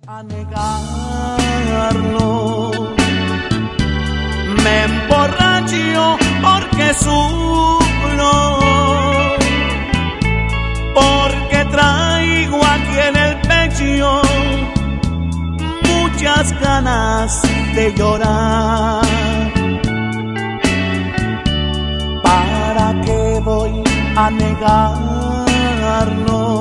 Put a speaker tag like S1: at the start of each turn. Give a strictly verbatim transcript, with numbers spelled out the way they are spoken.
S1: A negarlo, me emborracho porque sufro, porque traigo aquí en el pecho muchas ganas de llorar. ¿Para qué voy a negarlo?